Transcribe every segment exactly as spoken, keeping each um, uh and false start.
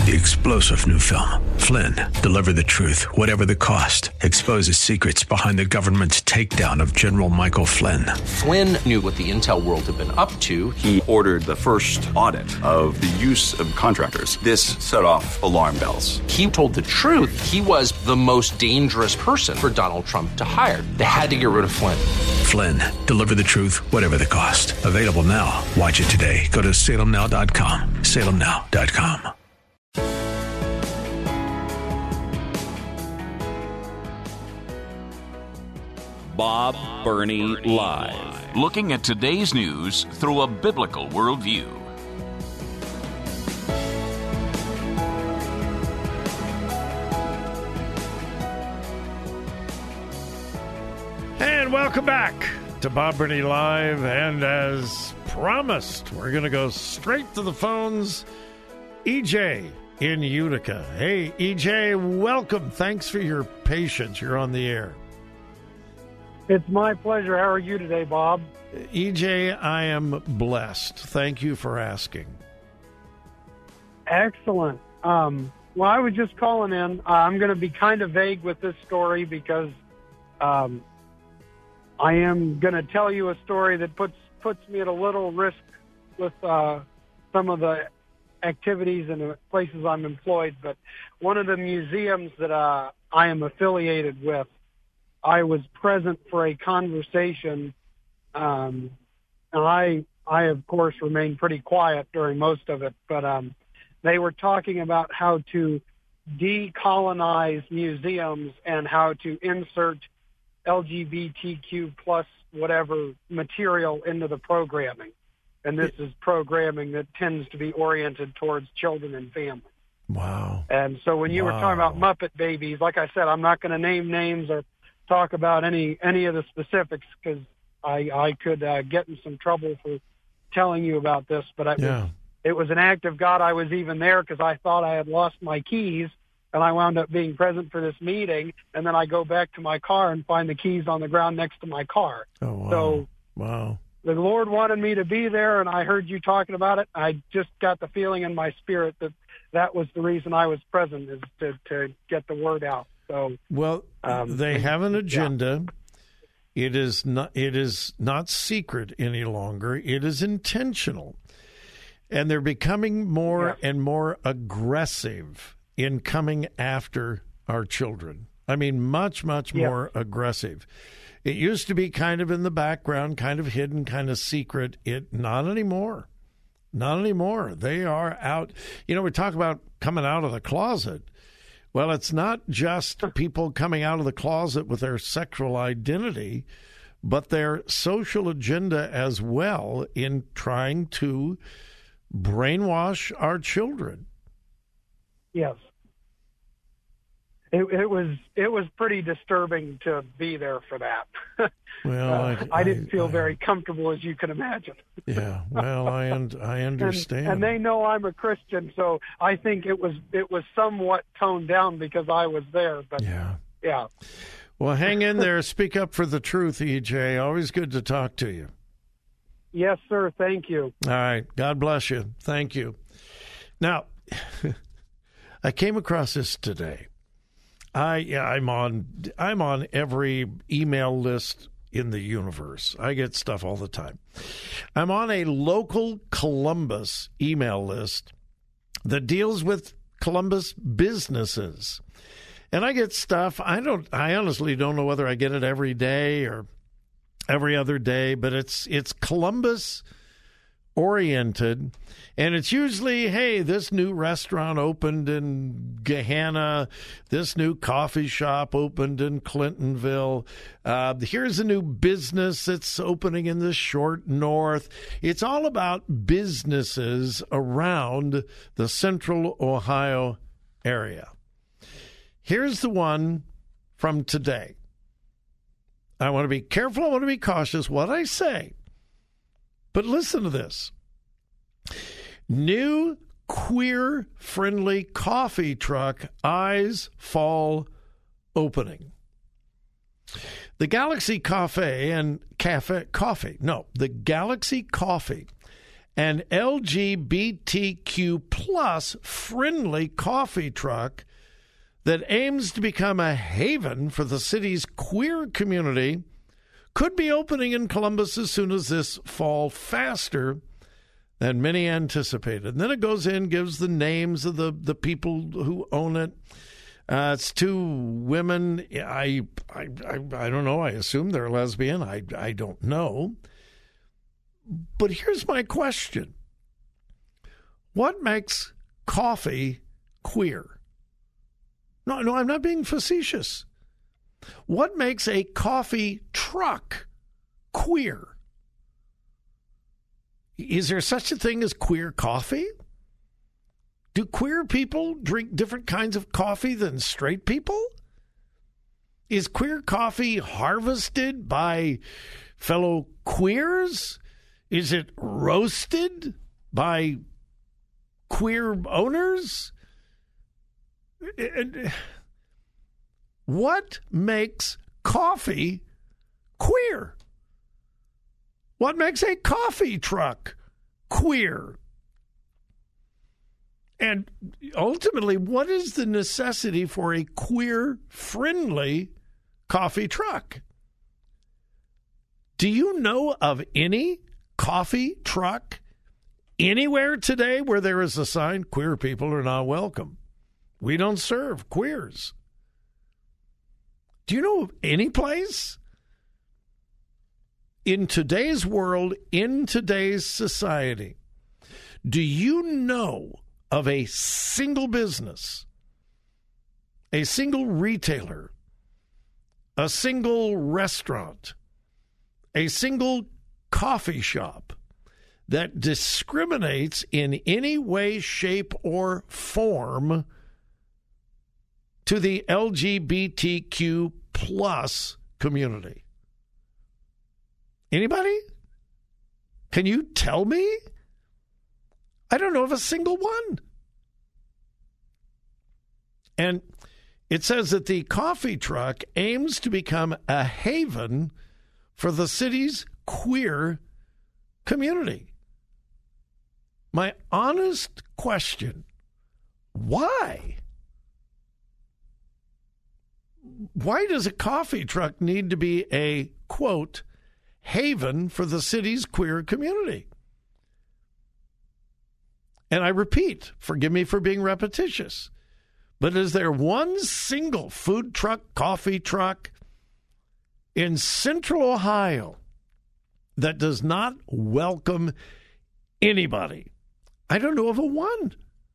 The explosive new film, Flynn, deliver the truth, whatever the cost, exposes secrets behind the government's takedown of General Michael Flynn. Flynn knew what the intel world had been up to. He ordered the first audit of the use of contractors. This set off alarm bells. He told the truth. He was the most dangerous person for Donald Trump to hire. They had to get rid of Flynn. Flynn, deliver the truth, whatever the cost. Available now. Watch it today. Go to salem now dot com. salem now dot com. Bob Burney Live. Looking at today's news through a biblical worldview. And welcome back to Bob Burney Live. And as promised, we're going to go straight to the phones. E J in Utica. Hey, E J, welcome. Thanks for your patience. You're on the air. It's my pleasure. How are you today, Bob? E J, I am blessed. Thank you for asking. Excellent. Um, well, I was just calling in. Uh, I'm going to be kind of vague with this story because um, I am going to tell you a story that puts puts me at a little risk with uh, some of the activities and the places I'm employed. But one of the museums that uh, I am affiliated with, I was present for a conversation, um, and I, I of course, remained pretty quiet during most of it, but um, they were talking about how to decolonize museums and how to insert L G B T Q plus whatever material into the programming. And this is programming that tends to be oriented towards children and families. Wow. And so when you wow. were talking about Muppet Babies, like I said, I'm not going to name names or talk about any any of the specifics because I I could uh, get in some trouble for telling you about this. But I, yeah. it was an act of God. I was even there because I thought I had lost my keys, and I wound up being present for this meeting. And then I go back to my car and find the keys on the ground next to my car. Oh wow! So wow. The Lord wanted me to be there, and I heard you talking about it. I just got the feeling in my spirit that that was the reason I was present, is to to get the word out. So, well, um, they have an agenda. Yeah. It is not. It is not secret any longer. It is intentional, and they're becoming more yeah. and more aggressive in coming after our children. I mean, much, much yeah. more aggressive. It used to be kind of in the background, kind of hidden, kind of secret. It not anymore. Not anymore. They are out. You know, we talk about coming out of the closet. Well, it's not just people coming out of the closet with their sexual identity, but their social agenda as well in trying to brainwash our children. Yes. It, it was it was pretty disturbing to be there for that. Well, uh, I, I didn't feel I, very comfortable, as you can imagine. Yeah, well, I un- I understand. And, and they know I'm a Christian, so I think it was it was somewhat toned down because I was there. But yeah, yeah. Well, hang in there. Speak up for the truth, E J. Always good to talk to you. Yes, sir. Thank you. All right. God bless you. Thank you. Now, I came across this today. I yeah, I'm on I'm on every email list in the universe. I get stuff all the time. I'm on a local Columbus email list that deals with Columbus businesses. And I get stuff. I don't I honestly don't know whether I get it every day or every other day, but it's it's Columbus oriented, and it's usually, hey, this new restaurant opened in Gahanna, this new coffee shop opened in Clintonville, uh, here's a new business that's opening in the short north. It's all about businesses around the central Ohio area. Here's the one from today. I want to be careful, I want to be cautious what I say. But listen to this. New queer-friendly coffee truck, Eyes Fall opening. The Galaxy Cafe and Cafe Coffee, no, the Galaxy Coffee an L G B T Q plus friendly coffee truck that aims to become a haven for the city's queer community could be opening in Columbus as soon as this fall, faster than many anticipated. And then it goes in, gives the names of the, the people who own it. Uh, it's two women. I, I, I, I don't know. I assume they're lesbian. I, I don't know. But here's my question. What makes coffee queer? No, no, I'm not being facetious. What makes a coffee truck queer? Is there such a thing as queer coffee? Do queer people drink different kinds of coffee than straight people? Is queer coffee harvested by fellow queers? Is it roasted by queer owners? What makes coffee queer? What makes a coffee truck queer? And ultimately, what is the necessity for a queer-friendly coffee truck? Do you know of any coffee truck anywhere today where there is a sign, queer people are not welcome? We don't serve queers. Do you know of any place in today's world, in today's society, do you know of a single business, a single retailer, a single restaurant, a single coffee shop that discriminates in any way, shape, or form to the L G B T Q plus community? Anybody? Can you tell me? I don't know of a single one. And it says that the coffee truck aims to become a haven for the city's queer community. My honest question, why? Why does a coffee truck need to be a, quote, haven for the city's queer community? And I repeat, forgive me for being repetitious, but is there one single food truck, coffee truck in Central Ohio that does not welcome anybody? I don't know of a one.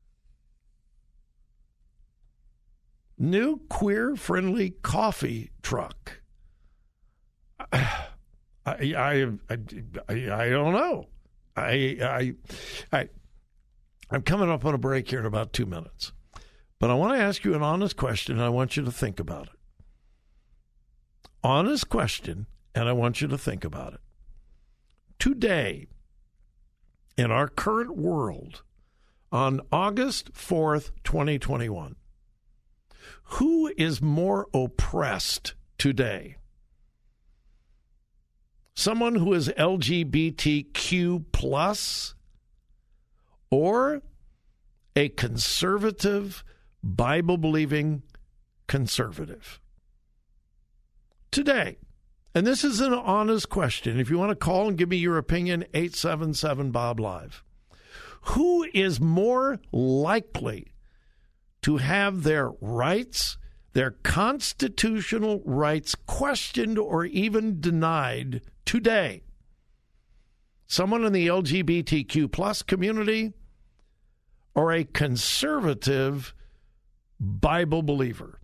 New queer-friendly coffee truck. I, I, I, I don't know. I, I, I, I'm coming up on a break here in about two minutes. But I want to ask you an honest question, and I want you to think about it. Honest question, and I want you to think about it. Today, in our current world, on August fourth, twenty twenty-one, who is more oppressed today? Someone who is L G B T Q plus, or a conservative, Bible-believing conservative? Today, and this is an honest question. If you want to call and give me your opinion, eight seven seven, B O B Live. Who is more likely to have their rights, their constitutional rights, questioned or even denied today? Someone in the L G B T Q plus community, or a conservative Bible believer?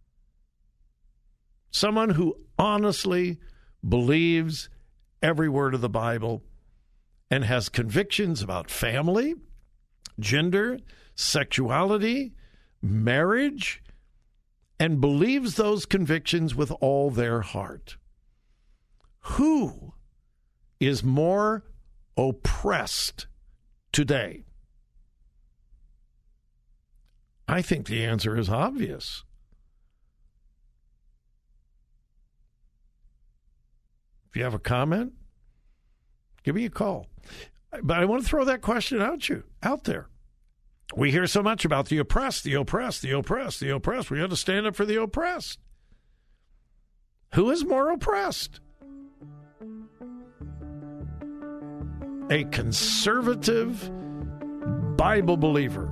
Someone who honestly believes every word of the Bible and has convictions about family, gender, sexuality, marriage, and believes those convictions with all their heart. Who is more oppressed today? I think the answer is obvious. If you have a comment, give me a call. But I want to throw that question out you out there. We hear so much about the oppressed, the oppressed, the oppressed, the oppressed. We have to stand up for the oppressed. Who is more oppressed? A conservative Bible believer,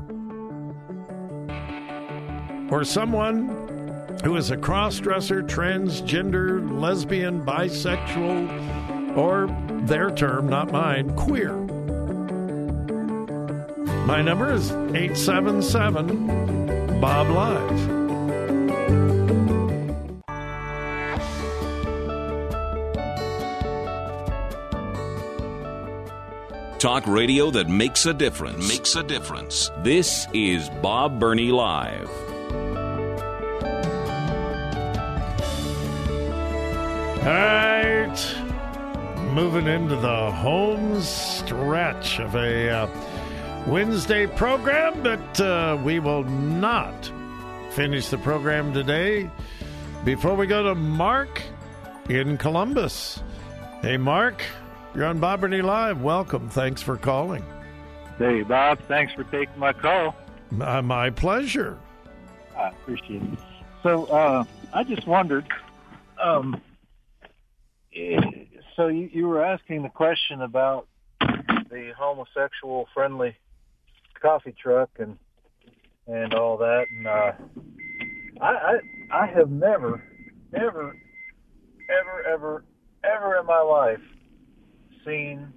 or someone who is a cross-dresser, transgender, lesbian, bisexual, or their term, not mine, queer. My number is eight seven seven, Bob Live. Talk radio that makes a difference. Makes a difference. This is Bob Burney Live. All right. Moving into the home stretch of a uh, Wednesday program, but uh, we will not finish the program today before we go to Mark in Columbus. Hey, Mark. You're on Bob Burney Live. Welcome. Thanks for calling. Hey, Bob. Thanks for taking my call. Uh, my pleasure. I appreciate it. So uh, I just wondered, um, so you, you were asking the question about the homosexual-friendly coffee truck and and all that, and uh, I, I I have never, ever, ever, ever, ever in my life seen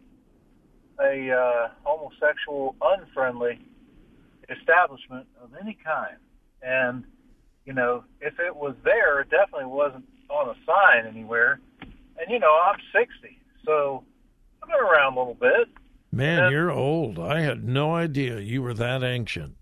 a uh, homosexual, unfriendly establishment of any kind. And, you know, if it was there, it definitely wasn't on a sign anywhere. And, you know, I'm sixty, so I've been around a little bit. Man, and, you're old. I had no idea you were that ancient.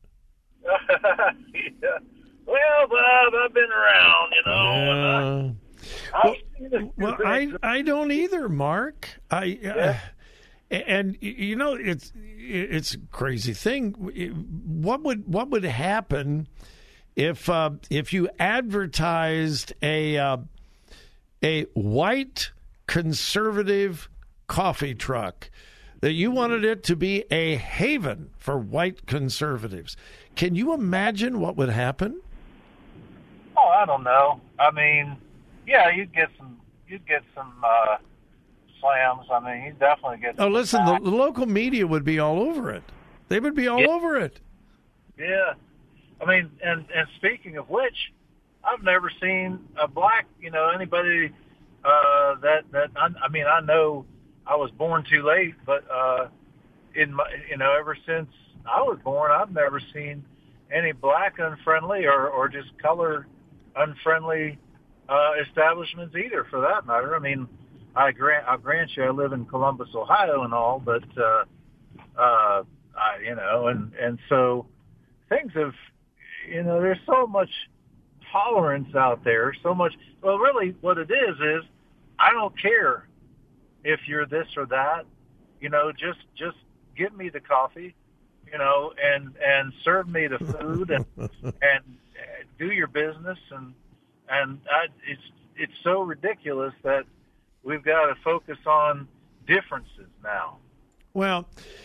Yeah. Well, Bob, I've been around, you know. Uh, well, well I, I don't either, Mark. I uh, and you know it's it's a crazy thing. What would what would happen if uh, if you advertised a uh, a white conservative coffee truck, that you wanted it to be a haven for white conservatives? Can you imagine what would happen? Oh, I don't know. I mean, yeah, you'd get some, you'd get some uh, slams. I mean, you'd definitely get. Oh, some listen, the, the local media would be all over it. They would be all yeah. over it. Yeah, I mean, and and speaking of which, I've never seen a black, you know, anybody uh, that that I, I mean, I know I was born too late, but uh, in my, you know, ever since I was born, I've never seen any black unfriendly or or just color unfriendly uh, establishments either, for that matter. I mean, I grant I grant you, I live in Columbus, Ohio, and all, but uh, uh, I, you know, and and so things have, you know, there's so much tolerance out there, so much. Well, really, what it is is I don't care if you're this or that, you know, just just give me the coffee, you know, and and serve me the food and and do your business, and and I, it's it's so ridiculous that we've got to focus on differences now. Well,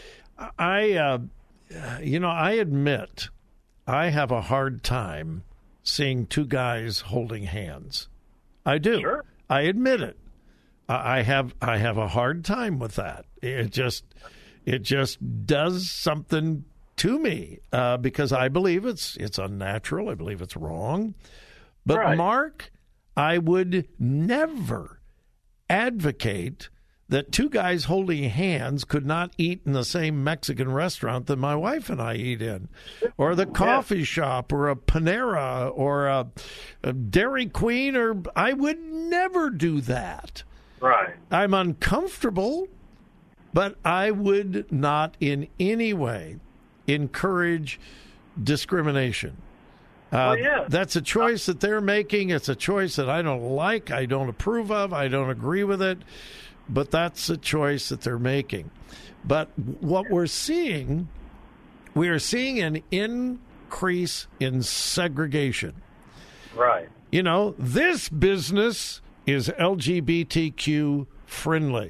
I uh, you know, I admit I have a hard time seeing two guys holding hands. I do. Sure. I admit it. I have I have a hard time with that. It just it just does something to me uh, because I believe it's it's unnatural. I believe it's wrong. But right. Mark, I would never advocate that two guys holding hands could not eat in the same Mexican restaurant that my wife and I eat in, or the coffee yeah. shop, or a Panera, or a, a Dairy Queen, or I would never do that. Right. I'm uncomfortable, but I would not in any way encourage discrimination. Uh, well, yeah. That's a choice that they're making. It's a choice that I don't like, I don't approve of, I don't agree with it, but that's a choice that they're making. But what we're seeing, we are seeing an increase in segregation. Right. You know, this business is L G B T Q friendly.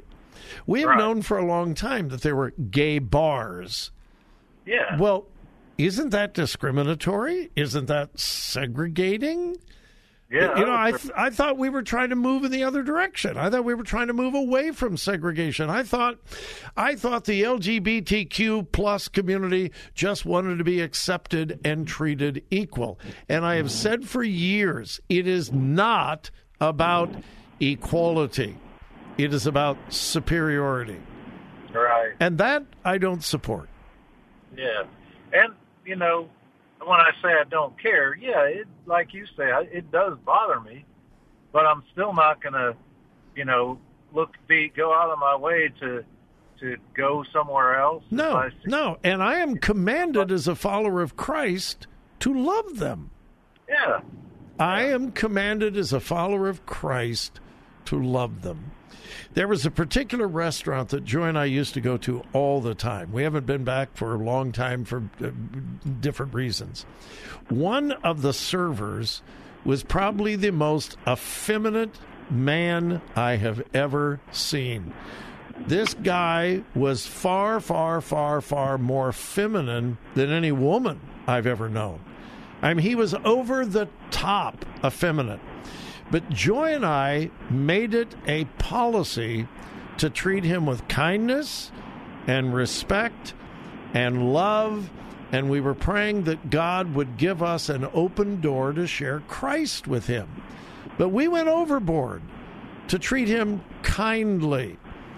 We have Right. known for a long time that there were gay bars. Yeah. Well, isn't that discriminatory? Isn't that segregating? yeah. You know, I th- I thought we were trying to move in the other direction. I thought we were trying to move away from segregation. I thought, I thought the L G B T Q plus community just wanted to be accepted and treated equal. And I have said for years, it is not about equality. It is about superiority. Right. And that I don't support. Yeah. And, you know, when I say I don't care, yeah, it, like you say, I, it does bother me, but I'm still not going to, you know, look, be, go out of my way to, to go somewhere else. No, I see- no. And I am commanded as a follower of Christ to love them. Yeah. I am commanded as a follower of Christ to love them. There was a particular restaurant that Joy and I used to go to all the time. We haven't been back for a long time for uh, different reasons. One of the servers was probably the most effeminate man I have ever seen. This guy was far, far, far, far more feminine than any woman I've ever known. I mean, he was over the top effeminate. But Joy and I made it a policy to treat him with kindness and respect and love, and we were praying that God would give us an open door to share Christ with him. But we went overboard to treat him kindly,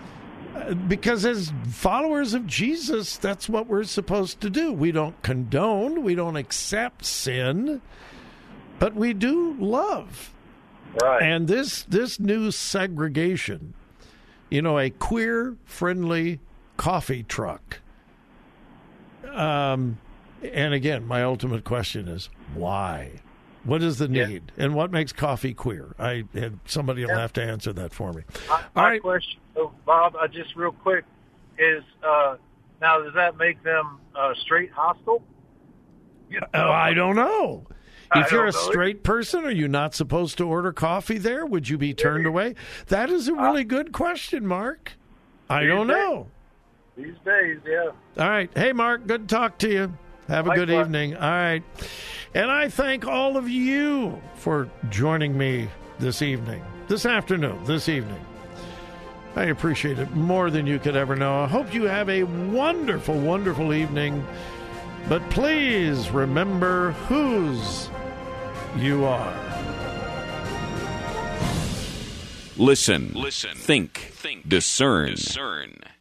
because as followers of Jesus, that's what we're supposed to do. We don't condone, we don't accept sin, but we do love. Right. And this this new segregation, you know, a queer-friendly coffee truck. Um, and again, my ultimate question is, why? What is the need? Yeah. And what makes coffee queer? I and somebody will yeah. have to answer that for me. My, All my right. question, oh, Bob, uh, just real quick, is uh, now does that make them uh, straight hostile? You know, oh, I don't know. If you're a know. straight person, are you not supposed to order coffee there? Would you be turned away? That is a really good question, Mark. I don't know. These days, yeah. All right. Hey, Mark, good to talk to you. Have a good evening. All right. And I thank all of you for joining me this evening, this afternoon, this evening. I appreciate it more than you could ever know. I hope you have a wonderful, wonderful evening. But please remember whose you are. Listen, listen, think, think, discern. discern.